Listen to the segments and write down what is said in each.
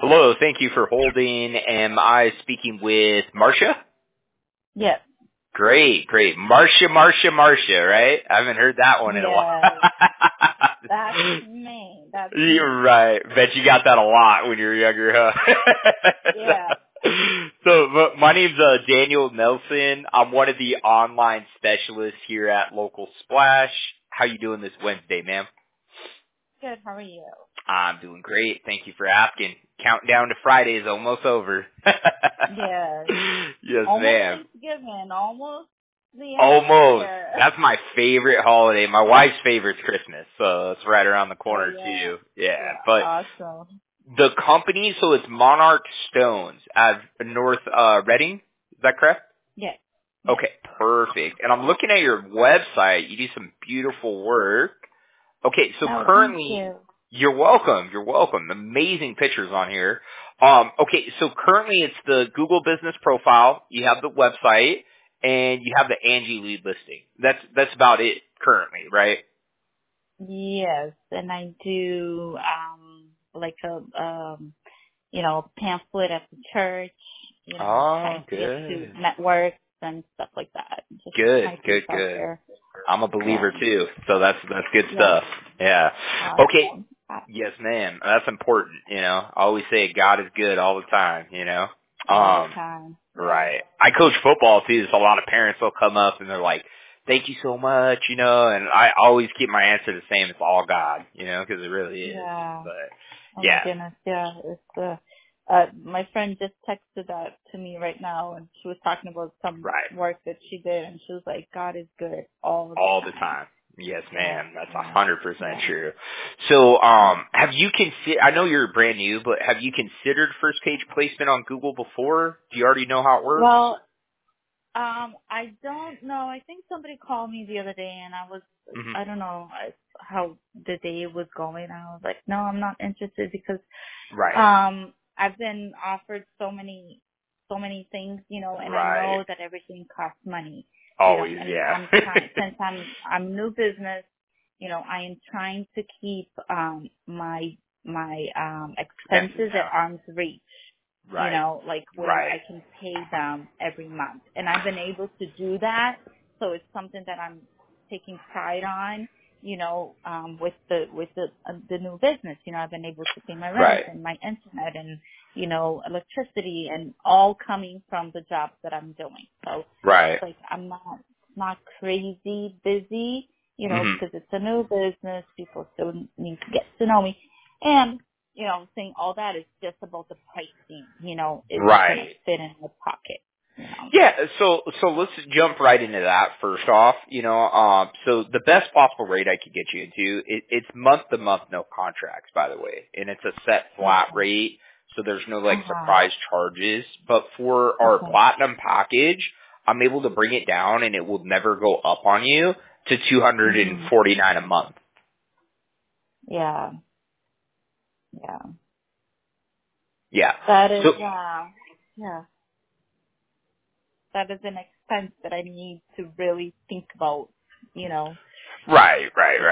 Hello, thank you for holding. Am I speaking with Marcia? Yes. Great. Marcia, right? I haven't heard that one in a while. Yes. That's me. That's me. You're right. Bet you got that a lot when you were younger, huh? Yeah. So, my name's Daniel Nelson. I'm one of the online specialists here at Local Splash. How you doing this Wednesday, ma'am? Good. How are you? I'm doing great. Thank you for asking. Countdown to Friday is almost over. Yes. Yes, Almost ma'am. Thanksgiving. Almost the end of the Almost. year. That's my favorite holiday. My wife's favorite's Christmas, so it's right around the Oh, corner yeah. too. Yeah, Yeah. but Awesome. the company, so it's Monarch Stones at North Reading. Is that correct? Yes. Yes. Okay, perfect. And I'm looking at your website. You do some beautiful work. Okay, so Oh, thank currently, you. you're welcome. Amazing pictures on here. Okay, so currently it's the Google Business Profile. You have the website, and you have the Angie lead listing. That's about it currently, right? Yes. And I do, like a, pamphlet at the church, Oh, trying to get to good. networks and stuff like that. Just my face Good. out there. I'm a Yeah. believer too, so that's good Yeah. stuff. Yeah. Okay. Awesome. Yes, ma'am. That's important. I always say God is good all the time. All the time. Yeah. Right. I coach football too, so a lot of parents will come up and they're like, "Thank you so much," and I always keep my answer the same. It's all God, because it really is. Yeah. But Oh my yeah, goodness. Yeah. It's my friend just texted that to me right now, and she was talking about some right. work that she did, and she was like, "God is good all the All the time." time. Yes, Yeah. ma'am. That's Yeah. 100% Yeah. true. So, have you I know you're brand new, but have you considered first page placement on Google before? Do you already know how it works? Well, I don't know. I think somebody called me the other day, and Hmm. I don't know how the day was going. I was like, no, I'm not interested because Right. I've been offered so many things, and I Right. know that everything costs money, Always, and yeah. I'm trying, since I'm new business, I am trying to keep, my Expenses expenses at down. arm's reach, Right. like where Right. I can pay them every month. And I've been able to do that. So it's something that I'm taking pride on, with the new business. I've been able to pay my rent Right. and my internet and, electricity and all coming from the jobs that I'm doing. So Right. it's like I'm not crazy busy, Hmm. because it's a new business. People still need to get to know me. And saying all that is just about the pricing, is it going to Right. fit in my pocket? Yeah, so let's jump right into that first off. So the best possible rate I could get you into, it's month to month, no contracts, by the way, and it's a set flat Okay. rate, so there's no Uh-huh. surprise charges. But for our Okay. platinum package, I'm able to bring it down, and it will never go up on you to Mhm. $249 a month. Yeah. Yeah. Yeah. That is, So yeah. That is an expense that I need to really think about, right.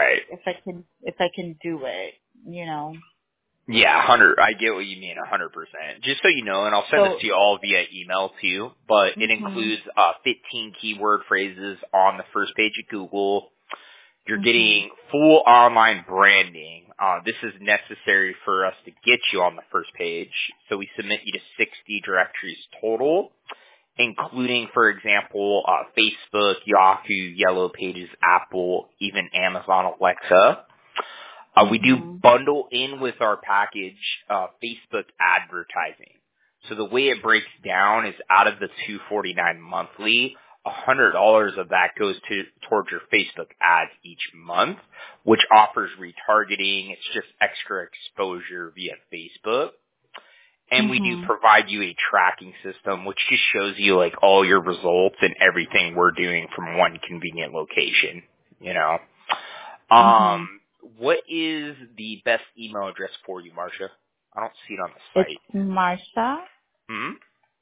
if I can do it. Yeah, 100. I get what you mean, 100%. Just so you know, and I'll send this So, to you all via email too, but it mhm. includes 15 keyword phrases on the first page of Google. You're Mhm. getting full online branding. This is necessary for us to get you on the first page. So we submit you to 60 directories total, including, for example, Facebook, Yahoo, Yellow Pages, Apple, even Amazon Alexa. We do Mhm. bundle in with our package Facebook advertising. So the way it breaks down is out of the $249 monthly, $100 of that goes towards your Facebook ads each month, which offers retargeting. It's just extra exposure via Facebook. And we do Mhm. provide you a tracking system, which just shows you all your results and everything we're doing from one convenient location. Mhm. What is the best email address for you, Marcia? I don't see it on the It's site. Marsha Hmm?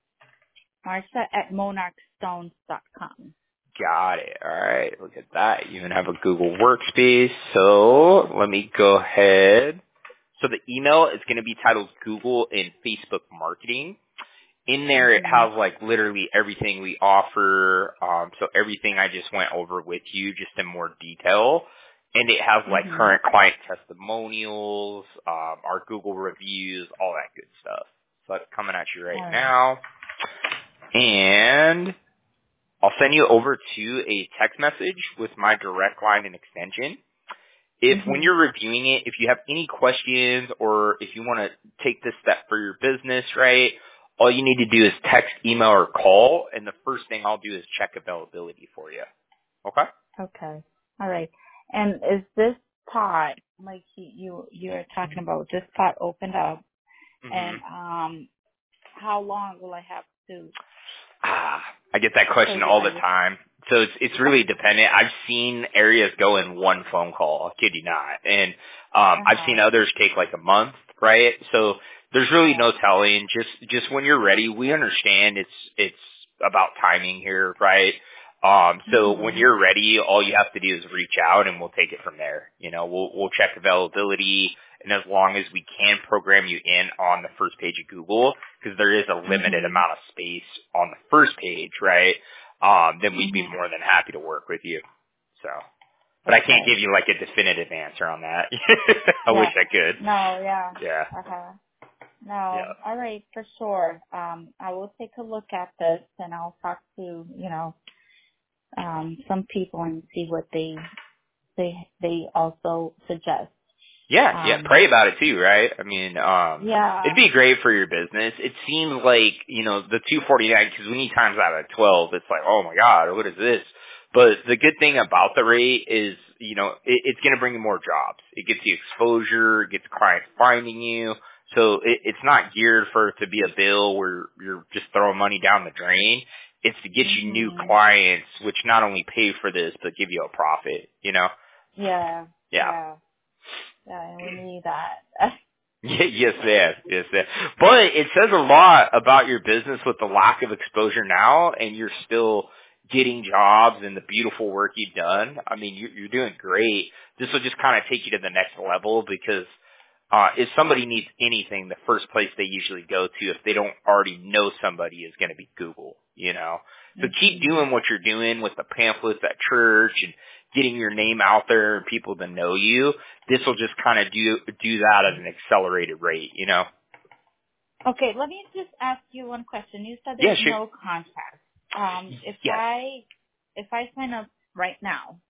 at monarchstones.com. Got it. All right. Look at that. You even have a Google Workspace. So let me go ahead. So the email is going to be titled Google and Facebook Marketing. In there, it has like literally everything we offer. So everything I just went over with you, just in more detail. And it has like current client testimonials, our Google reviews, all that good stuff. So that's coming at you right now. And I'll send you over to a text message with my direct line and extension. If when you're reviewing it, if you have any questions or if you want to take this step for your business, right, all you need to do is text, email, or call, and the first thing I'll do is check availability for you. Okay? Okay. All right. And is this pot, like you're talking about, this pot opened up, and how long will I have to? I get that question all the time. So it's really dependent. I've seen areas go in one phone call. I'll kid you not. And I've seen others take like a month, right? So there's really no telling. Just when you're ready, we understand it's about timing here, right? So when you're ready, all you have to do is reach out and we'll take it from there. You know, we'll check availability, and as long as we can program you in on the first page of Google, because there is a limited amount of space on the first page, right? Then we'd be more than happy to work with you. So, but I can't give you like a definitive answer on that. I wish I could. No, Yeah. No, all right, for sure. I will take a look at this, and I'll talk to, some people and see what they also suggest. Yeah, pray about it too, right? I mean, it'd be great for your business. It seems like, the 249, because when you times out of 12, it's like, oh my God, what is this? But the good thing about the rate is, it's going to bring you more jobs. It gets you exposure, it gets clients finding you. So it's not geared for it to be a bill where you're just throwing money down the drain. It's to get you new clients, which not only pay for this, but give you a profit, Yeah. Yeah, we need that. Yes, ma'am. Yes, ma'am. But it says a lot about your business with the lack of exposure now, and you're still getting jobs and the beautiful work you've done. I mean, you're doing great. This will just kind of take you to the next level because if somebody needs anything, the first place they usually go to, if they don't already know somebody, is going to be Google, So keep doing what you're doing with the pamphlets at church and getting your name out there and people to know you. This will just kind of do that at an accelerated rate, Okay, let me just ask you one question. You said there's no contract. If I sign up right now,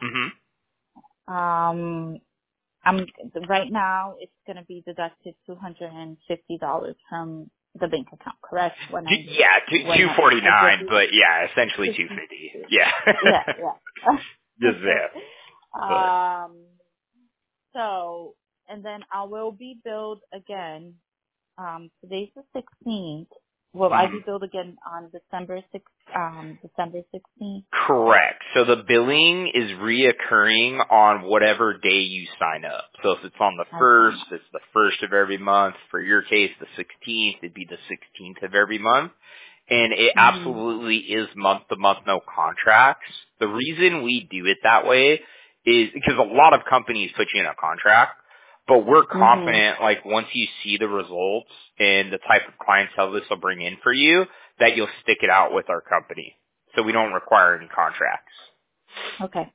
right now it's going to be deducted $250 from the bank account, correct? $249, but yeah, essentially $250. Yeah. Just that. So, and then I will be billed again. Today's the 16th. Will I be billed again on December 16th? Correct. So the billing is reoccurring on whatever day you sign up. So if it's on the 1st, it's the 1st of every month. For your case, the 16th, it'd be the 16th of every month. And it absolutely is month to month, no contracts. The reason we do it that way is because a lot of companies put you in a contract. But we're confident, like, once you see the results and the type of clientele this will bring in for you, that you'll stick it out with our company. So we don't require any contracts. Okay.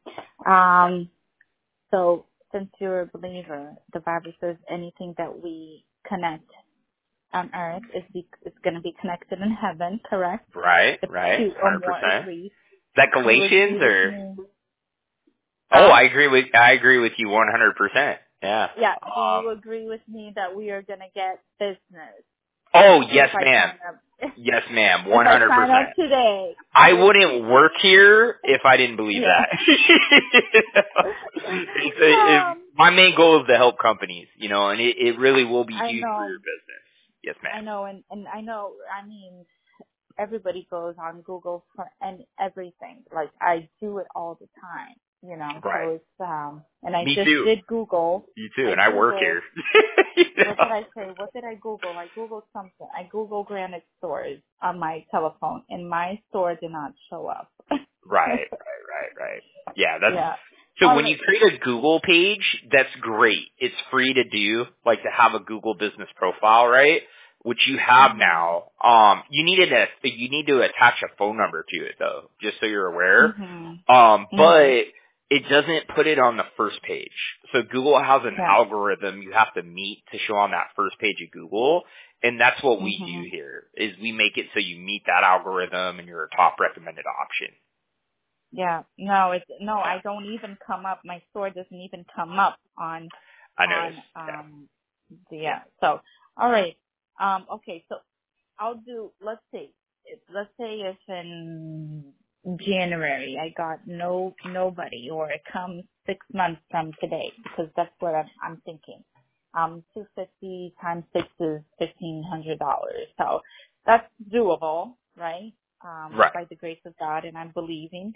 So since you're a believer, the Bible says anything that we connect on earth is going to be connected in heaven, correct? Right, if 100%. Is that Galatians or? Oh, I agree with you 100%. Yeah. Yeah. Do you agree with me that we are going to get business? Oh, yes, ma'am. Yes, ma'am. 100%. If I sign up today, I wouldn't work here if I didn't believe that. My main goal is to help companies, and it really will be huge for your business. Yes, ma'am. I know, and I know. I mean, everybody goes on Google for everything. Like I do it all the time. Right. So it's, and I Me just too. did Google. You too, and I work here. What did I say? What did I Google? I Googled something. I Googled granite stores on my telephone, and my store did not show up. Right. Yeah, So when you create a Google page, that's great. It's free to do, like to have a Google business profile, right? Which you have now. You need to attach a phone number to it though, just so you're aware. But it doesn't put it on the first page. So Google has an algorithm you have to meet to show on that first page of Google. And that's what we do here, is we make it so you meet that algorithm and you're a top recommended option. Yeah. No, I don't even come up. My store doesn't even come up on, I noticed. So, all right. Okay. So I'll do, let's say if in January I got nobody, or it comes 6 months from today, because that's what I'm thinking. 250 times 6 is $1,500. So that's doable, right? Right. By the grace of God, and I'm believing,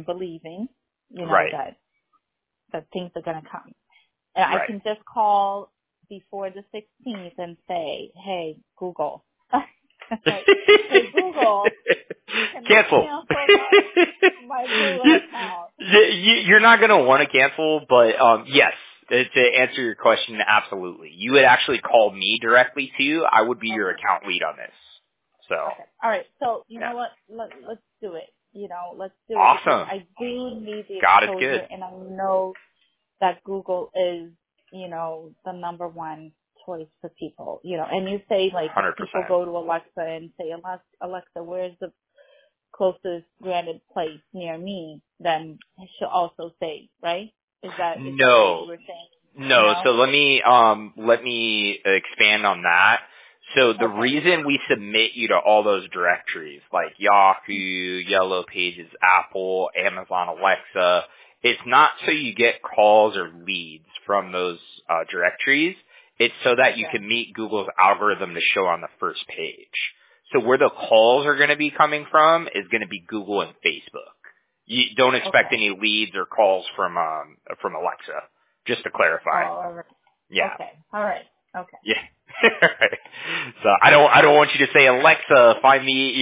that things are going to come. And I can just call before the 16th and say, hey, Google. Hey, Google, cancel my Google account. You're not going to want to cancel, but yes, to answer your question, absolutely. You would actually call me directly too. I would be your account lead on this. So. Okay. All right. So you know what? Let's do it. Let's do it. Awesome. I do need the God is exposure, good. and I know that Google is, the number one choice for people. And you say, like, 100%. people go to Alexa and say, Alexa, where's the closest granted place near me? Then she'll also say, right? Is that what you were saying? No. So let me expand on that. So the reason we submit you to all those directories, like Yahoo, Yellow Pages, Apple, Amazon, Alexa, it's not so you get calls or leads from those directories. It's so that you can meet Google's algorithm to show on the first page. So where the calls are going to be coming from is going to be Google and Facebook. You don't expect any leads or calls from Alexa. Just to clarify. Oh, all right. Yeah. Okay. All right. Okay. Yeah. So I don't want you to say, Alexa, find me,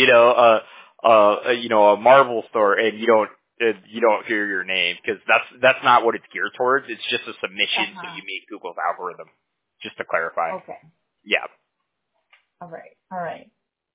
a Marvel store, and you don't hear your name, because that's not what it's geared towards. It's just a submission so you meet Google's algorithm. Just to clarify. Okay. Yeah. All right.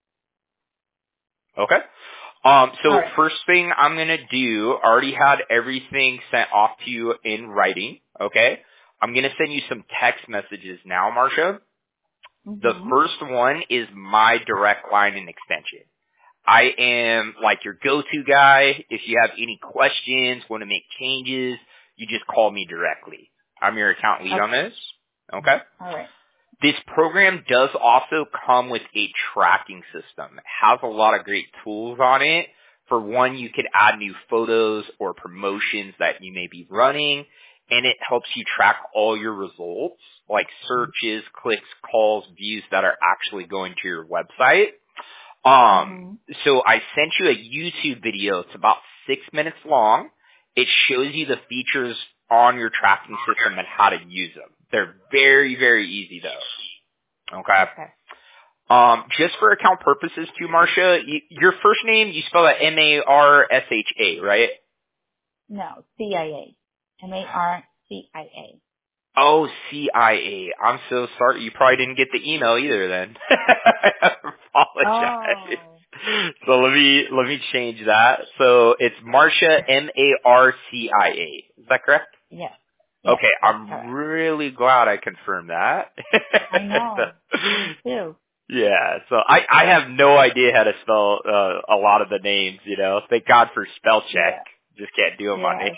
Okay. So first thing I'm going to do, I already had everything sent off to you in writing, okay? I'm going to send you some text messages now, Marsha. The first one is my direct line and extension. I am like your go-to guy. If you have any questions, want to make changes, you just call me directly. I'm your account lead on this, okay? All right. This program does also come with a tracking system. It has a lot of great tools on it. For one, you can add new photos or promotions that you may be running, and it helps you track all your results, like searches, clicks, calls, views that are actually going to your website. So I sent you a YouTube video. It's about 6 minutes long. It shows you the features on your tracking system and how to use them. They're very, very easy though. Okay. Just for account purposes too, Marsha, your first name, you spell it Marsha, right? No, CIA. Marcia. Oh, CIA. I'm so sorry. You probably didn't get the email either then. I apologize. Oh. So let me change that. So it's Marsha, Marcia. Is that correct? Yes. Okay, I'm really glad I confirmed that. I know. Me too. Yeah, so I have no idea how to spell a lot of the names, Thank God for spell check. Yeah. Just can't do them on names.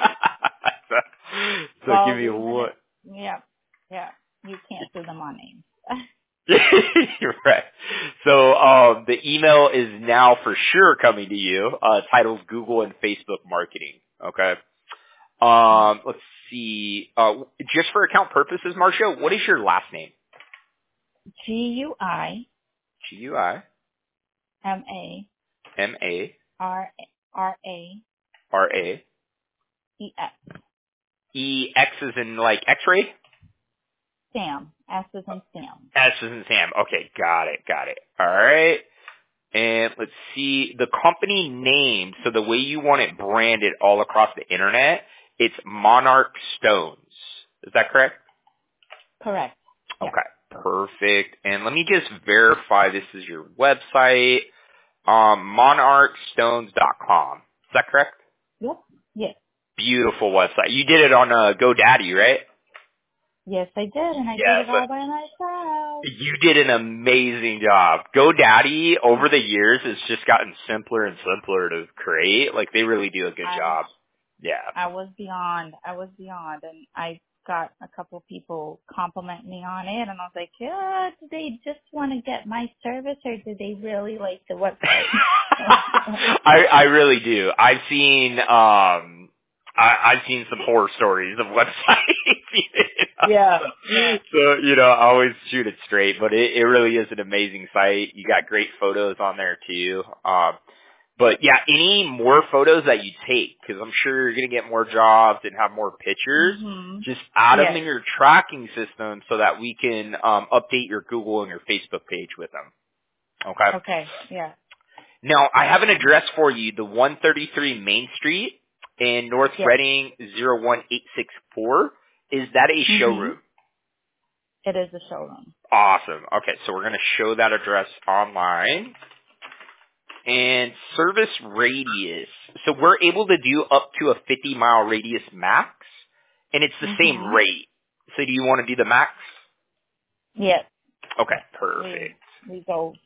So well, give me one. Yeah. You can't do them on names. You're right. So the email is now for sure coming to you. Titled Google and Facebook Marketing. Okay. Let's see. Just for account purposes, Marsha, what is your last name? G-U-I. G-U-I. M-A. M-A. R-A. R-A. E-X. E-X is in like X-ray? Sam. S is in Sam. S is in Sam. Okay, got it. All right. And let's see, the company name, so the way you want it branded all across the internet, it's Monarch Stones. Is that correct? Correct. Yeah. Okay, perfect. And let me just verify this is your website, monarchstones.com. Is that correct? Yep. Yes. Beautiful website. You did it on GoDaddy, right? Yes, I did, and I did Yes. it all by myself. You did an amazing job. GoDaddy, over the years, has just gotten simpler and simpler to create. Like, they really do a good job. Yeah. I was beyond, and I got a couple people compliment me on it, and I was like, yeah, do they just want to get my service, or do they really like the website? I really do. I've seen I've seen some horror stories of websites. Yeah. So, I always shoot it straight, but it really is an amazing site. You got great photos on there too. But yeah, any more photos that you take, because I'm sure you're going to get more jobs and have more pictures, just add them in your tracking system so that we can update your Google and your Facebook page with them. Okay? Okay, yeah. Now, I have an address for you, the 133 Main Street in North Reading 01864. Is that a showroom? It is a showroom. Awesome. Okay, so we're going to show that address online. And service radius. So we're able to do up to a 50-mile radius max, and it's the same rate. So do you want to do the max? Yes. Okay, perfect. We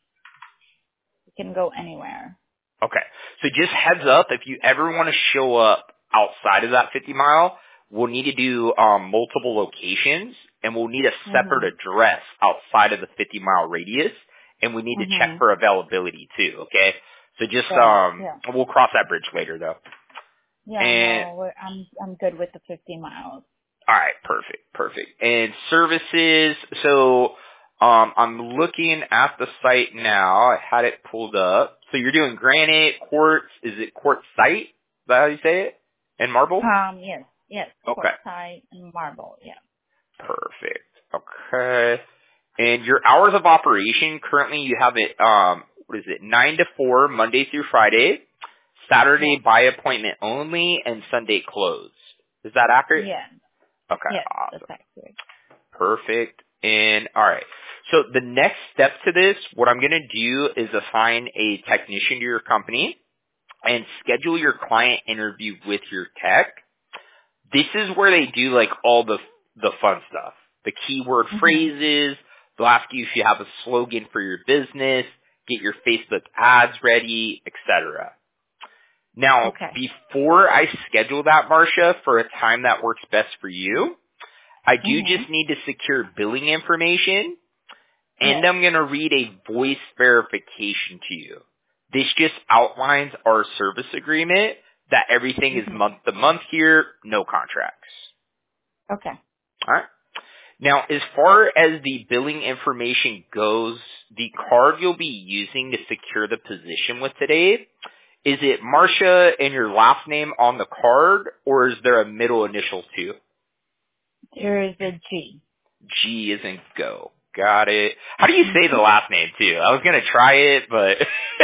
can go anywhere. Okay. So just heads up, if you ever want to show up outside of that 50-mile, we'll need to do multiple locations, and we'll need a separate address outside of the 50-mile radius, and we need to check for availability too, okay? So just, we'll cross that bridge later though. Yeah, and, no, I'm good with the 50 miles. Alright, perfect. And services, so, I'm looking at the site now. I had it pulled up. So you're doing granite, quartz, is it quartzite? Is that how you say it? And marble? Yes. Okay. Quartzite and marble, yeah. Perfect. Okay. And your hours of operation, currently you have it, 9 to 4, Monday through Friday, Saturday by appointment only, and Sunday closed. Is that accurate? Yeah. Okay, yes, awesome. That's accurate. Perfect. And alright. So the next step to this, what I'm going to do is assign a technician to your company and schedule your client interview with your tech. This is where they do like all the fun stuff. The keyword phrases. They'll ask you if you have a slogan for your business, get your Facebook ads ready, etc. Now, before I schedule that, Marcia, for a time that works best for you, I do just need to secure billing information, and I'm going to read a voice verification to you. This just outlines our service agreement, that everything is month to month here, no contracts. Okay. All right. Now, as far as the billing information goes, the card you'll be using to secure the position with today, is it Marcia and your last name on the card, or is there a middle initial too? There is a G. G is in go. Got it. How do you say the last name too? I was going to try it, but...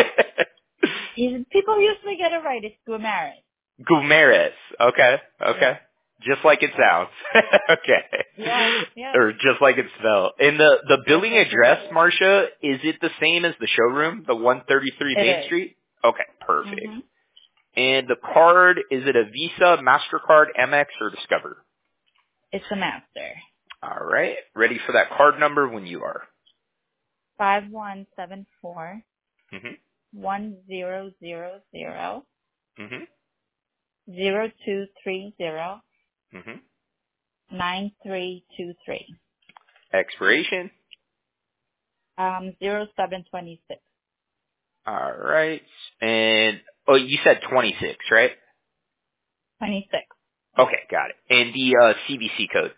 People usually get it right. It's Guimarães. Guimarães. Okay. Yeah. Just like it sounds. Okay. Yeah. Or just like it's spelled. And the billing address, Marcia, is it the same as the showroom, the 133 Main Street? Okay, perfect. And the card, is it a Visa, MasterCard, Amex, or Discover? It's a Master. All right. Ready for that card number when you are. 5174 1000 0230 9323. Expiration. 0726. All right. And you said 26, right? 26. Okay, got it. And the CVC code.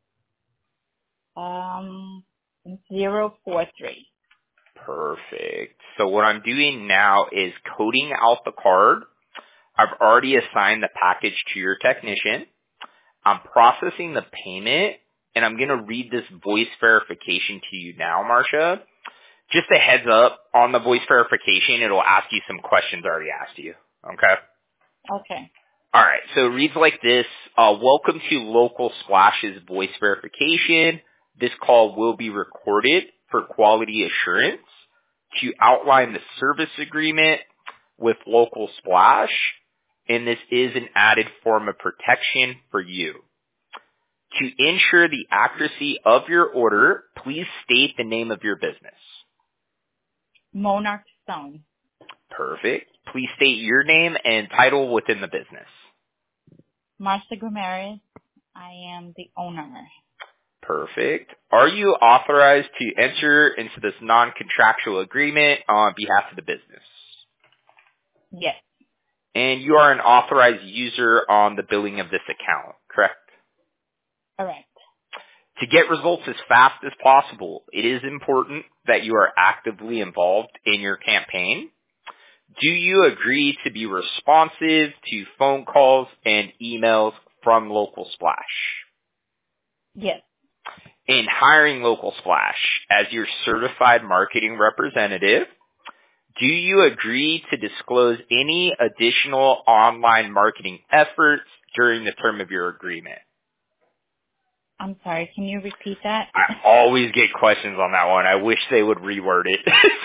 043. Perfect. So what I'm doing now is coding out the card. I've already assigned the package to your technician. I'm processing the payment, and I'm going to read this voice verification to you now, Marcia. Just a heads up, on the voice verification, it'll ask you some questions I already asked you. Okay? Okay. All right, so it reads like this. Welcome to Local Splash's voice verification. This call will be recorded for quality assurance. To outline the service agreement with Local Splash, and this is an added form of protection for you. To ensure the accuracy of your order, please state the name of your business. Monarch Stone. Perfect. Please state your name and title within the business. Marcia Grimaris. I am the owner. Perfect. Are you authorized to enter into this non-contractual agreement on behalf of the business? Yes. And you are an authorized user on the billing of this account, correct? Correct. To get results as fast as possible, it is important that you are actively involved in your campaign. Do you agree to be responsive to phone calls and emails from Local Splash? Yes. In hiring Local Splash as your certified marketing representative, do you agree to disclose any additional online marketing efforts during the term of your agreement? I'm sorry, can you repeat that? I always get questions on that one. I wish they would reword it.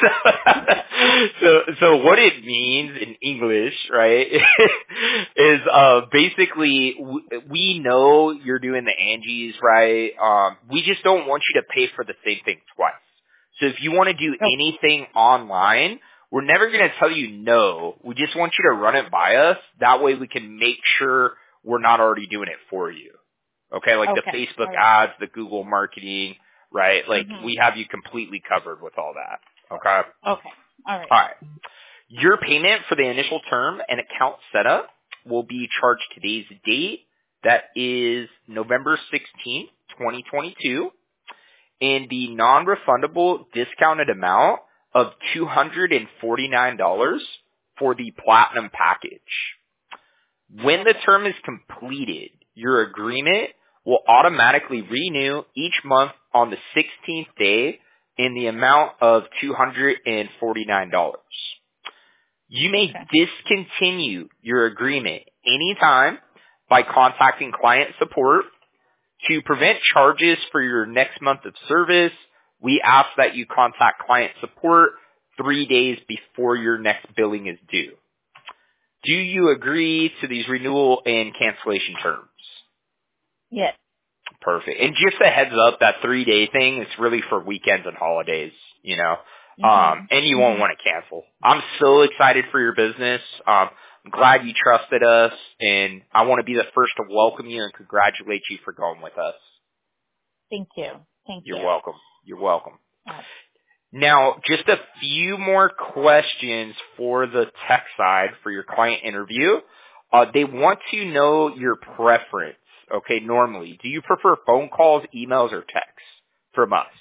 so what it means in English, right, is basically we know you're doing the Angies, right? We just don't want you to pay for the same thing twice. So if you want to do anything online, we're never going to tell you no. We just want you to run it by us. That way we can make sure we're not already doing it for you. Okay, like the Facebook ads, the Google marketing, right? Like we have you completely covered with all that. Okay? Okay. All right. All right. Your payment for the initial term and account setup will be charged today's date. That is November 16th, 2022. And the non-refundable discounted amount of $249 for the platinum package. When the term is completed, your agreement will automatically renew each month on the 16th day in the amount of $249. You may discontinue your agreement anytime by contacting client support. To prevent charges for your next month of service, we ask that you contact client support 3 days before your next billing is due. Do you agree to these renewal and cancellation terms? Yes. Perfect. And just a heads up, that 3-day thing is really for weekends and holidays, you know. And you won't want to cancel. I'm so excited for your business. I'm glad you trusted us, and I want to be the first to welcome you and congratulate you for going with us. Thank you. Thank you. You're welcome. You're welcome. Now, just a few more questions for the tech side for your client interview. They want to know your preference. Okay, normally, do you prefer phone calls, emails, or texts from us?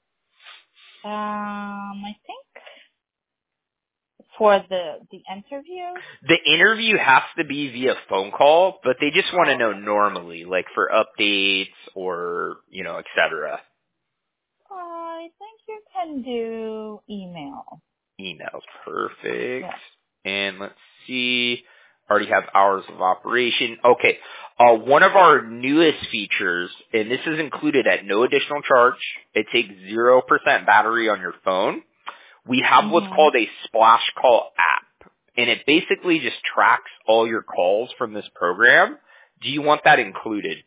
I think for the interview. The interview has to be via phone call, but they just want to know normally, like for updates or, you know, et cetera. I think you can do email. Email's perfect. Yeah. And let's see. Already have hours of operation. Okay. One of our newest features, and this is included at no additional charge. It takes 0% battery on your phone. We have what's called a Splash Call app, and it basically just tracks all your calls from this program. Do you want that included?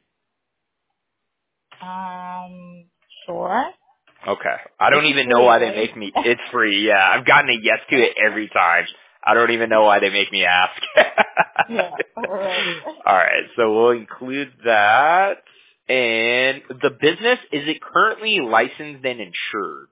Sure. Okay. I don't even know why they make me. It's free. Yeah, I've gotten a yes to it every time. I don't even know why they make me ask. Yeah. All right. All right. So we'll include that. And the business, is it currently licensed and insured?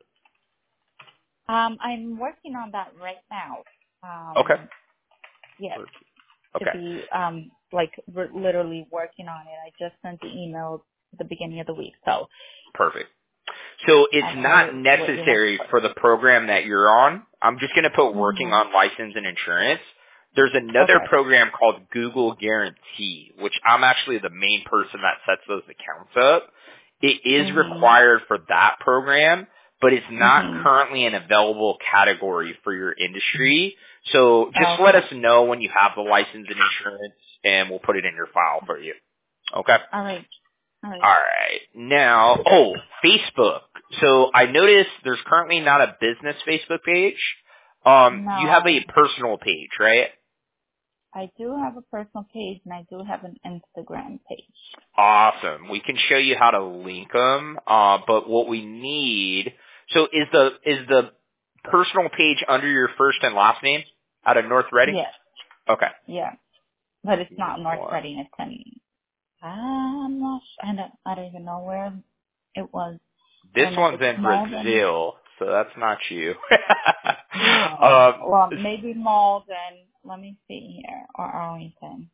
I'm working on that right now. Okay. Yes. Okay. To be like we're literally working on it. I just sent the email at the beginning of the week. So. Perfect. So it's not necessary for the program that you're on. I'm just going to put working on license and insurance. There's another program called Google Guarantee, which I'm actually the main person that sets those accounts up. It is required for that program, but it's not currently an available category for your industry. So just let us know when you have the license and insurance, and we'll put it in your file for you. Okay? All right. All right. Now, Facebook. So I noticed there's currently not a business Facebook page. No. You have a personal page, right? I do have a personal page, and I do have an Instagram page. Awesome. We can show you how to link them. But what we need, so is the personal page under your first and last name out of North Reading? Yes. Okay. Yeah. But it's not North Reading. It's in, I'm not sure. I don't even know where it was. This one's in Brazil, so that's not you. Well, maybe Malden. Let me see here. Or Arlington.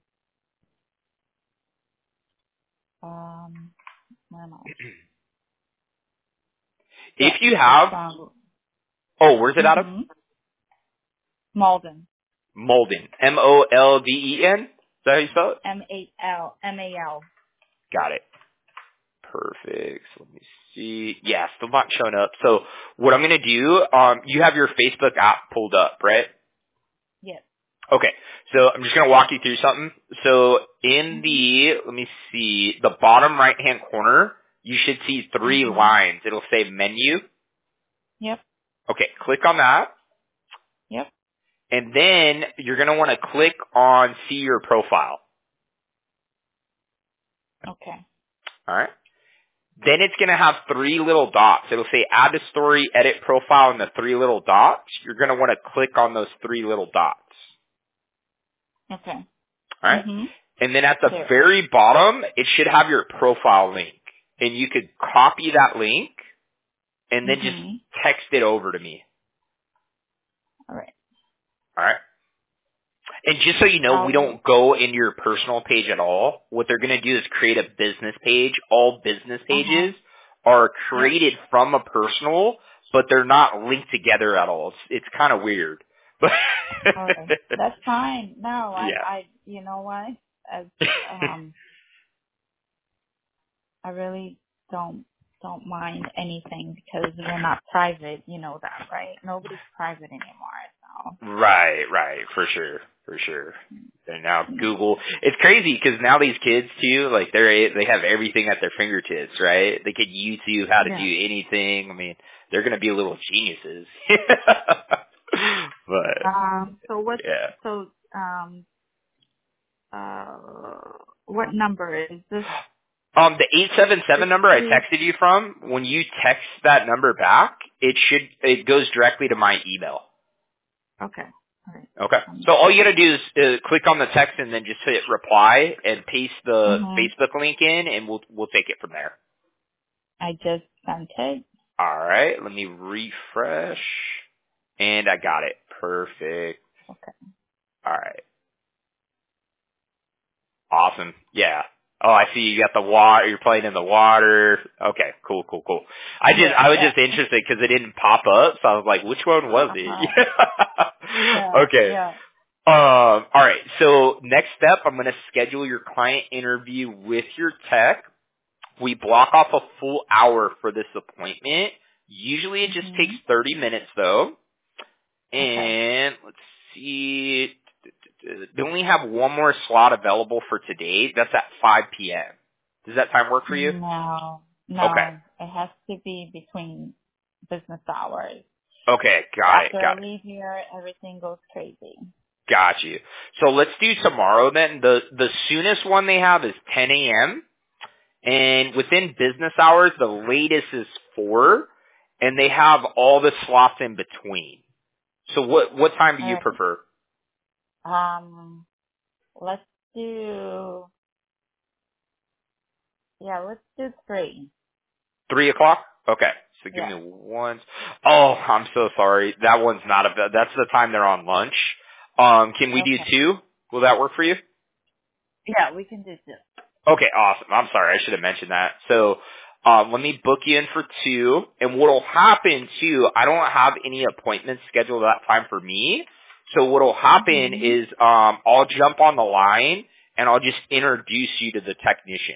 Where am I? If you have, where's it out of? Malden. Molden. M-O-L-D-E-N? Is that how you spell it? M-A-L. Got it. Perfect. So let me see. Yeah, still not showing up. So what I'm going to do, you have your Facebook app pulled up, right? Yes. Okay. So I'm just going to walk you through something. So in let me see, the bottom right-hand corner, you should see 3 lines. It'll say menu. Yep. Okay. Click on that. Yep. And then you're going to want to click on see your profile. Okay. All right. Then it's going to have 3 little dots. It'll say add to story, edit profile, and the 3 little dots. You're going to want to click on those 3 little dots. Okay. All right. Mm-hmm. And then at the very bottom, it should have your profile link. And you could copy that link and then just text it over to me. All right. All right. And just so you know, we don't go into your personal page at all. What they're going to do is create a business page. All business pages are created from a personal, but they're not linked together at all. It's kind of weird. All right. That's fine. No, I you know what? I really don't mind anything because we're not private. You know that, right? Nobody's private anymore. So. Right, for sure. And now Google, it's crazy because now these kids too, like they have everything at their fingertips, right? They could YouTube how to do anything. I mean, they're going to be little geniuses. But what number is this? The 877 number I texted you from, when you text that number back, it goes directly to my email. Okay. All right. Okay. So all you gotta do is click on the text and then just hit reply and paste the Facebook link in, and we'll take it from there. I just sent it. All right. Let me refresh, and I got it. Perfect. Okay. All right. Awesome. Yeah. Oh, I see you got the water. You're playing in the water. Okay. Cool. I was just interested because it didn't pop up, so I was like, which one was it? Okay. Yeah. All right. So next step, I'm going to schedule your client interview with your tech. We block off a full hour for this appointment. Usually it just takes 30 minutes though. And let's see. They only have one more slot available for today. That's at 5 p.m. Does that time work for you? No. Okay. It has to be between business hours. Okay, got it. After I leave here, everything goes crazy. Got you. So let's do tomorrow then. The soonest one they have is 10 a.m. And within business hours, the latest is 4. And they have all the slots in between. So what time do you prefer? Let's do 3. 3 o'clock? Okay. So give me one. Oh, I'm so sorry. That one's not that's the time they're on lunch. Can we do 2? Will that work for you? Yeah, we can do 2. Okay, awesome. I'm sorry. I should have mentioned that. So, let me book you in for 2. And what'll happen too, I don't have any appointments scheduled at that time for me. So what'll happen is, I'll jump on the line and I'll just introduce you to the technician.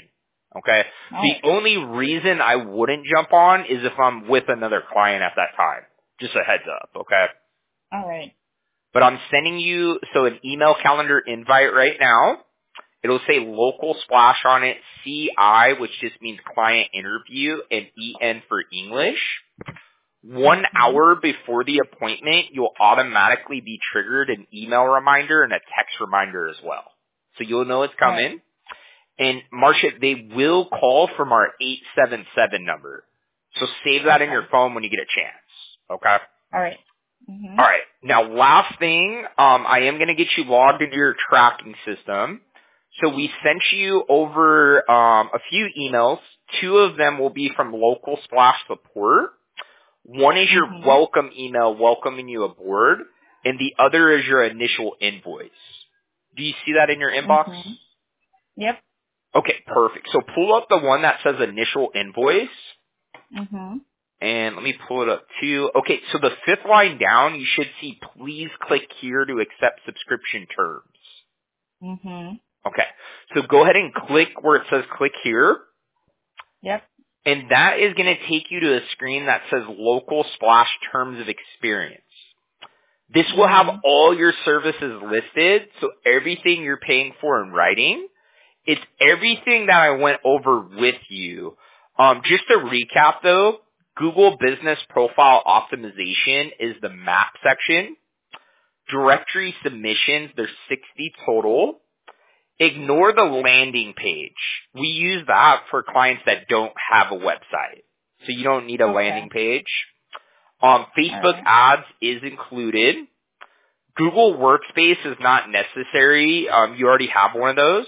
Okay? The only reason I wouldn't jump on is if I'm with another client at that time. Just a heads up, okay? All right. But I'm sending you, an email calendar invite right now. It'll say local splash on it, CI, which just means client interview, and EN for English. 1 hour before the appointment, you'll automatically be triggered an email reminder and a text reminder as well. So you'll know it's coming. Right. And Marcia, they will call from our 877 number. So save that in your phone when you get a chance. Okay? All right. All right. Now, last thing, I am going to get you logged into your tracking system. So we sent you over a few emails. 2 of them will be from local splash support. One is your welcome email welcoming you aboard, and the other is your initial invoice. Do you see that in your inbox? Yep. Okay, perfect. So pull up the one that says initial invoice. And let me pull it up too. Okay, so the 5th line down, you should see please click here to accept subscription terms. Okay, so go ahead and click where it says click here. Yep. And that is going to take you to a screen that says local splash terms of experience. This will have all your services listed, so everything you're paying for in writing. It's everything that I went over with you. Just to recap though, Google Business Profile Optimization is the map section. Directory submissions, there's 60 total. Ignore the landing page. We use that for clients that don't have a website. So you don't need a landing page. Facebook ads is included. Google Workspace is not necessary. You already have one of those.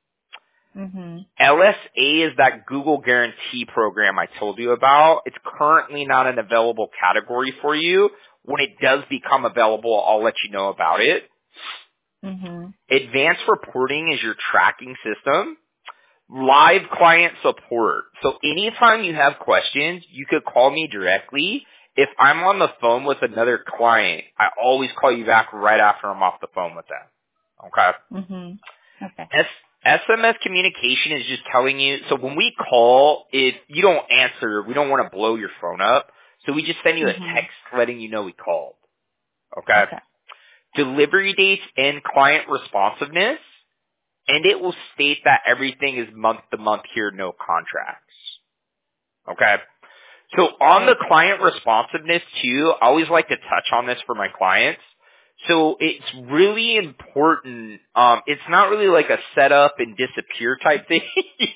LSA is that Google Guarantee program I told you about. It's currently not an available category for you. When it does become available, I'll let you know about it. Advanced reporting is your tracking system. Live client support. So anytime you have questions, you could call me directly. If I'm on the phone with another client, I always call you back right after I'm off the phone with them. Okay? Okay. SMS communication is just telling you, so when we call, if you don't answer, we don't want to blow your phone up. So we just send you a text letting you know we called. Okay? Delivery dates and client responsiveness, and it will state that everything is month to month here, no contracts. Okay? So on the client responsiveness too, I always like to touch on this for my clients. So it's really important. It's not really like a set up and disappear type thing.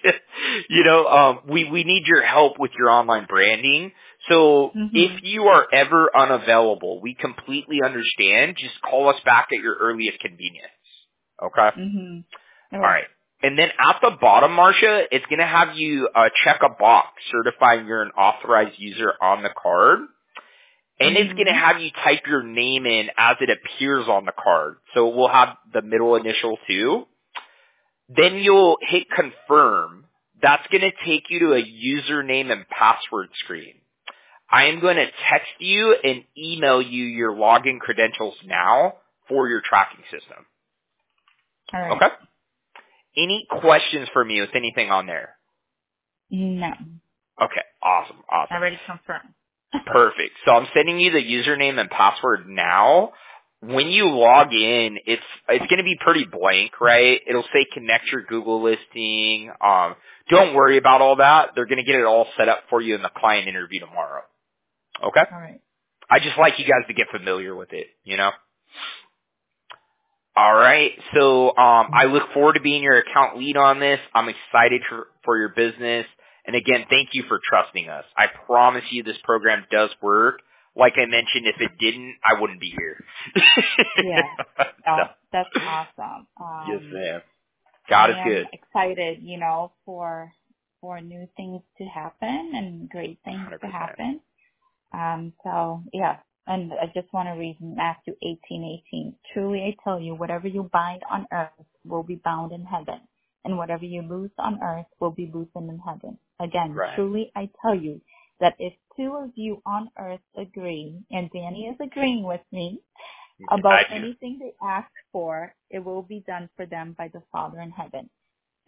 We need your help with your online branding. So if you are ever unavailable, we completely understand. Just call us back at your earliest convenience. Okay? All right. And then at the bottom, Marcia, it's going to have you check a box certifying you're an authorized user on the card. And it's going to have you type your name in as it appears on the card. So we'll have the middle initial too. Then you'll hit confirm. That's going to take you to a username and password screen. I am going to text you and email you your login credentials now for your tracking system. All right. Okay? Any questions for me with anything on there? No. Okay. Awesome. I already confirmed. Perfect. So I'm sending you the username and password now. When you log in, it's going to be pretty blank, right? It'll say connect your Google listing. Don't worry about all that. They're going to get it all set up for you in the client interview tomorrow. Okay? All right. I just like you guys to get familiar with it, you know? All right. So I look forward to being your account lead on this. I'm excited for your business. And again, thank you for trusting us. I promise you this program does work. Like I mentioned, if it didn't, I wouldn't be here. Yeah. Oh, that's awesome. Yes, ma'am. God is good. Excited, for new things to happen and great things 100%. to happen. So yeah. And I just want to read Matthew 18:18. Truly I tell you, whatever you bind on earth will be bound in heaven, and whatever you loose on earth will be loosened in heaven. Again, Truly I tell you that if 2 of you on earth agree, and Danny is agreeing with me, about anything they ask for, it will be done for them by the Father in heaven.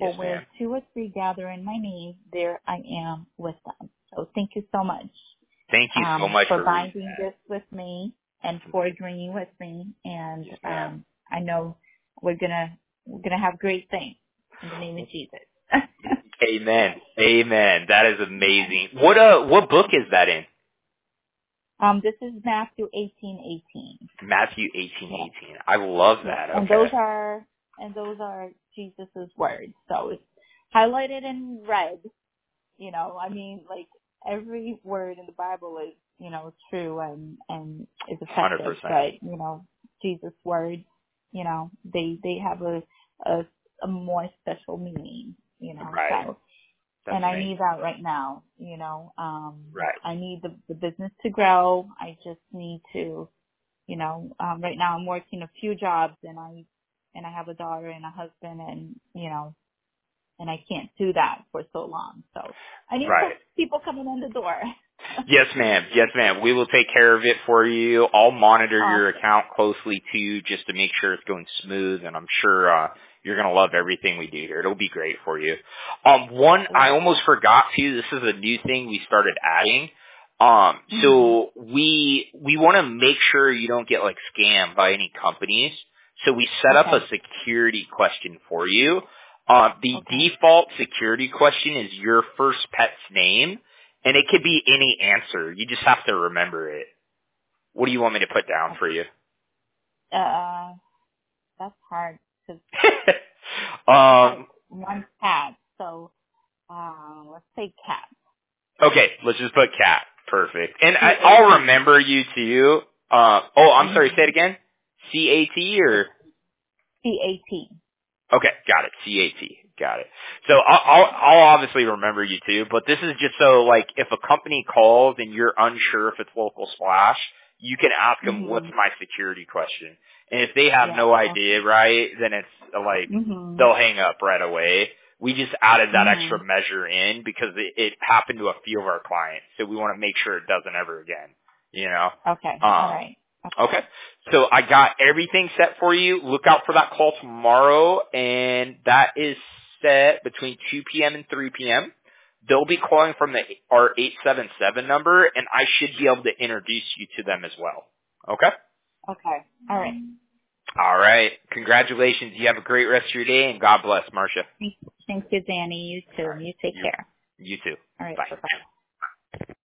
For where two or three gather in my name, there I am with them. So thank you so much. Thank you so much for binding this with me and for agreeing with me. And I know we're gonna have great things in the name of Jesus. Amen. Amen. That is amazing. What book is that in? This is Matthew 18:18. Matthew 18:18. I love that. And okay. those are Jesus's words. So it's highlighted in red. You know, I mean, like every word in the Bible is, you know, true and is effective. 100%. But you know, Jesus' words, you know, they have a more special meaning. You know, right. so. That's and amazing. I need that right now, you know. Right. I need the business to grow. I just need to, you know, right now I'm working a few jobs and I have a daughter and a husband and, you know, and I can't do that for so long. So I need people coming in the door. Yes, ma'am. Yes, ma'am. We will take care of it for you. I'll monitor your account closely too, just to make sure it's going smooth. And I'm sure you're gonna love everything we do here. It'll be great for you. One, I almost forgot to. This is a new thing we started adding. So we want to make sure you don't get like scammed by any companies. So we set up a security question for you. The default security question is your first pet's name. And it could be any answer. You just have to remember it. What do you want me to put down for you? That's hard. One cat. So, let's say cat. Okay, let's just put cat. Perfect. And I'll remember you too. I'm sorry, say it again. C-A-T or? C-A-T. Okay, got it. C-A-T. Got it. So I'll obviously remember you too, but this is just so like if a company calls and you're unsure if it's Local Splash, you can ask them what's my security question. And if they have no idea, right, then it's like they'll hang up right away. We just added that extra measure in because it happened to a few of our clients, so we want to make sure it doesn't ever again. You know? Okay. All right. Okay. So I got everything set for you. Look out for that call tomorrow, and that is set between 2 p.m. and 3 p.m. They'll be calling from our 877 number, and I should be able to introduce you to them as well. Okay? Okay. All right. All right. Congratulations. You have a great rest of your day, and God bless, Marcia. Thank you, Danny. You too. You take care. You too. All right. Bye. Bye-bye.